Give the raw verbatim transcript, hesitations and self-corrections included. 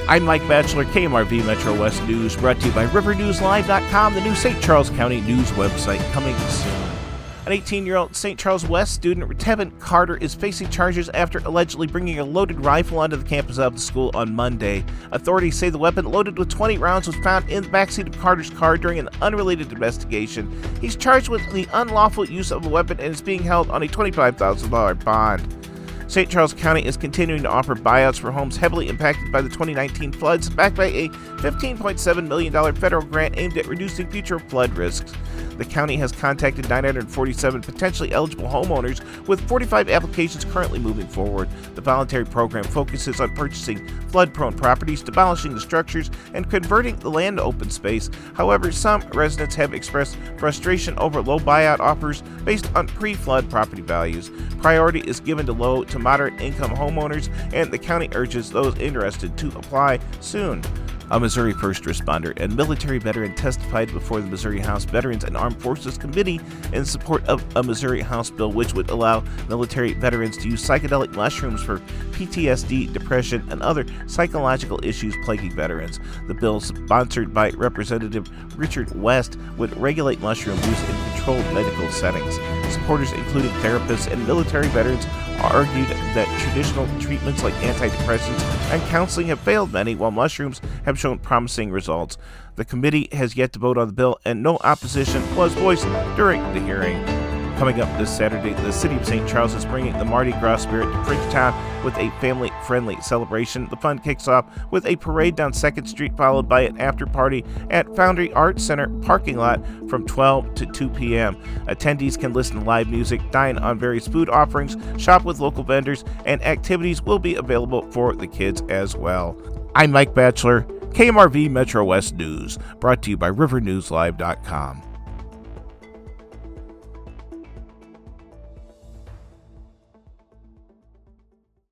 I'm Mike Batchelor, K M R V Metro West News, brought to you by river news live dot com, the new Saint Charles County news website, coming soon. An eighteen-year-old Saint Charles West student, Tevin Carter, is facing charges after allegedly bringing a loaded rifle onto the campus of the school on Monday. Authorities say the weapon, loaded with twenty rounds, was found in the backseat of Carter's car during an unrelated investigation. He's charged with the unlawful use of a weapon and is being held on a twenty-five thousand dollars bond. Saint Charles County is continuing to offer buyouts for homes heavily impacted by the twenty nineteen floods, backed by a fifteen point seven million dollars federal grant aimed at reducing future flood risks. The county has contacted nine hundred forty-seven potentially eligible homeowners, with forty-five applications currently moving forward. The voluntary program focuses on purchasing flood-prone properties, demolishing the structures, and converting the land to open space. However, some residents have expressed frustration over low buyout offers based on pre-flood property values. Priority is given to low to moderate income homeowners, and the county urges those interested to apply soon. A Missouri first responder and military veteran testified before the Missouri House Veterans and Armed Forces Committee in support of a Missouri House bill which would allow military veterans to use psychedelic mushrooms for P T S D, depression, and other psychological issues plaguing veterans. The bill, sponsored by Representative Richard West, would regulate mushroom use in controlled medical settings. Supporters, including therapists and military veterans, argued that traditional treatments like antidepressants and counseling have failed many, while mushrooms have shown promising results. The committee has yet to vote on the bill, and no opposition was voiced during the hearing. Coming up this Saturday, the city of Saint Charles is bringing the Mardi Gras spirit to Bridgetown with a family-friendly celebration. The fun kicks off with a parade down second street, followed by an after-party at Foundry Arts Center parking lot from twelve to two p.m. Attendees can listen to live music, dine on various food offerings, shop with local vendors, and activities will be available for the kids as well. I'm Mike Batchelor, K M R V Metro West News, brought to you by river news live dot com.